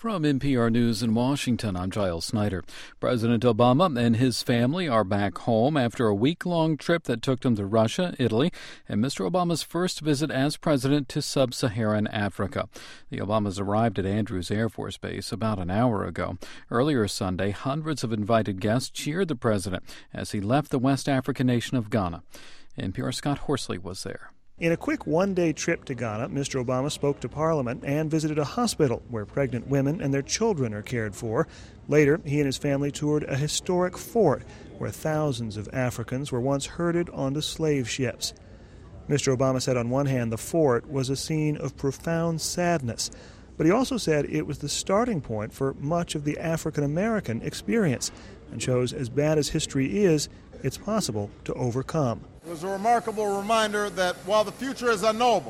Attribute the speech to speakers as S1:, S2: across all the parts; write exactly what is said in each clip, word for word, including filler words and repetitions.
S1: From N P R News in Washington, I'm Giles Snyder. President Obama and his family are back home after a week-long trip that took them to Russia, Italy, and Mister Obama's first visit as president to sub-Saharan Africa. The Obamas arrived at Andrews Air Force Base about an hour ago. Earlier Sunday, hundreds of invited guests cheered the president as he left the West African nation of Ghana. N P R's Scott Horsley was there.
S2: In a quick one-day trip to Ghana, Mister Obama spoke to Parliament and visited a hospital where pregnant women and their children are cared for. Later, he and his family toured a historic fort where thousands of Africans were once herded onto slave ships. Mister Obama said on one hand the fort was a scene of profound sadness, but he also said it was the starting point for much of the African-American experience and shows as bad as history is, it's possible to overcome.
S3: It was a remarkable reminder that while the future is unknowable,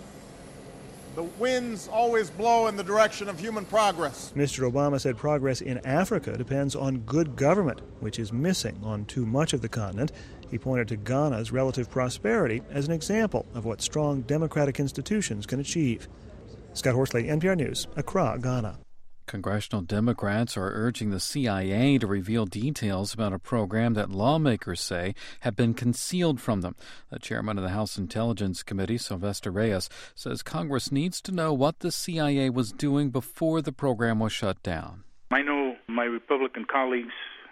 S3: the winds always blow in the direction of human progress.
S2: Mister Obama said progress in Africa depends on good government, which is missing on too much of the continent. He pointed to Ghana's relative prosperity as an example of what strong democratic institutions can achieve. Scott Horsley, N P R News, Accra, Ghana.
S1: Congressional Democrats are urging the C I A to reveal details about a program that lawmakers say have been concealed from them. The chairman of the House Intelligence Committee, Sylvester Reyes, says Congress needs to know what the C I A was doing before the program was shut down.
S4: I know my Republican colleagues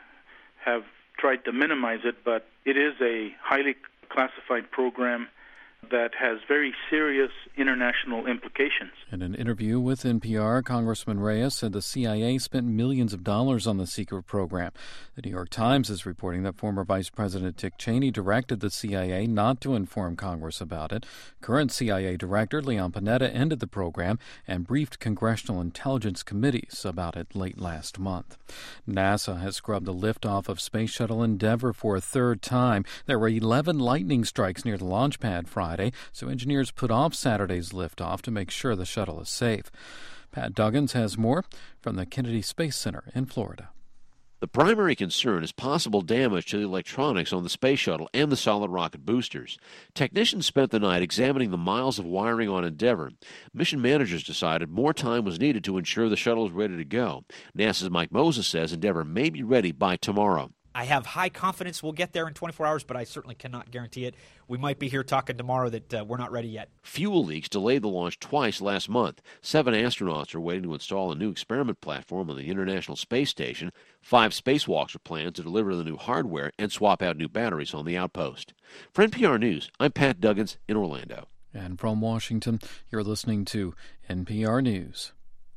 S4: have tried to minimize it, but it is a highly classified program that has very serious international implications.
S1: In an interview with N P R, Congressman Reyes said the C I A spent millions of dollars on the secret program. The New York Times is reporting that former Vice President Dick Cheney directed the C I A not to inform Congress about it. Current C I A Director Leon Panetta ended the program and briefed congressional intelligence committees about it late last month. NASA has scrubbed the liftoff of Space Shuttle Endeavour for a third time. There were eleven lightning strikes near the launch pad Friday. So engineers put off Saturday's liftoff to make sure the shuttle is safe. Pat Duggins has more from the Kennedy Space Center in Florida.
S5: The primary concern is possible damage to the electronics on the space shuttle and the solid rocket boosters. Technicians spent the night examining the miles of wiring on Endeavour. Mission managers decided more time was needed to ensure the shuttle is ready to go. NASA's Mike Moses says Endeavour may be ready by tomorrow.
S6: I have high confidence we'll get there in twenty-four hours, but I certainly cannot guarantee it. We might be here talking tomorrow that uh, we're not ready yet.
S5: Fuel leaks delayed the launch twice last month. Seven astronauts are waiting to install a new experiment platform on the International Space Station. Five spacewalks are planned to deliver the new hardware and swap out new batteries on the outpost. For N P R News, I'm Pat Duggins in Orlando.
S1: And from Washington, you're listening to N P R News.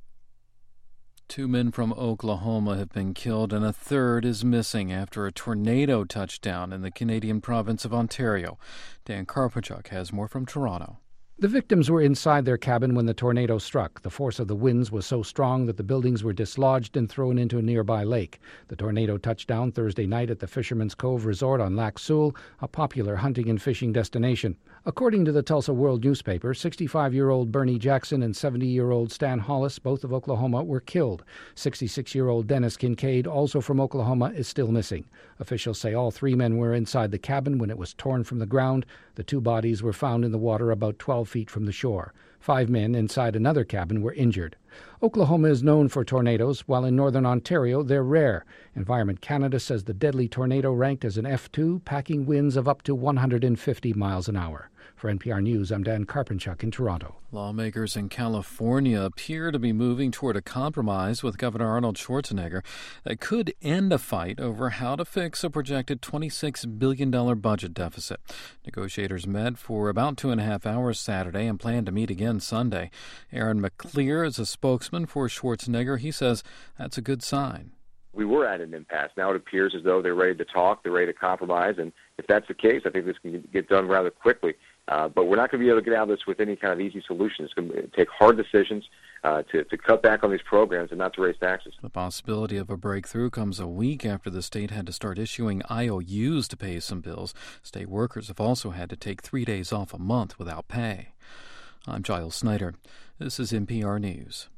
S1: Two men from Oklahoma have been killed and a third is missing after a tornado touched down in the Canadian province of Ontario. Dan Karpachuk has more from Toronto.
S7: The victims were inside their cabin when the tornado struck. The force of the winds was so strong that the buildings were dislodged and thrown into a nearby lake. The tornado touched down Thursday night at the Fisherman's Cove Resort on Lac Seul, a popular hunting and fishing destination. According to the Tulsa World newspaper, sixty-five-year-old Bernie Jackson and seventy-year-old Stan Hollis, both of Oklahoma, were killed. sixty-six-year-old Dennis Kincaid, also from Oklahoma, is still missing. Officials say all three men were inside the cabin when it was torn from the ground. The two bodies were found in the water about twelve feet from the shore. Five men inside another cabin were injured. Oklahoma is known for tornadoes, while in northern Ontario they're rare. Environment Canada says the deadly tornado ranked as an F two, packing winds of up to one hundred fifty miles an hour. For N P R News, I'm Dan Karpachuk in Toronto.
S1: Lawmakers in California appear to be moving toward a compromise with Governor Arnold Schwarzenegger that could end a fight over how to fix a projected twenty-six billion dollars budget deficit. Negotiators met for about two and a half hours Saturday and plan to meet again Sunday. Aaron McClear is a spokesman for Schwarzenegger. He says that's a good sign.
S8: We were at an impasse. Now it appears as though they're ready to talk, they're ready to compromise, and if that's the case, I think this can get done rather quickly. Uh, but we're not going to be able to get out of this with any kind of easy solution. It's going to take hard decisions uh, to, to cut back on these programs and not to raise taxes.
S1: The possibility of a breakthrough comes a week after the state had to start issuing I O Us to pay some bills. State workers have also had to take three days off a month without pay. I'm Giles Snyder. This is N P R News.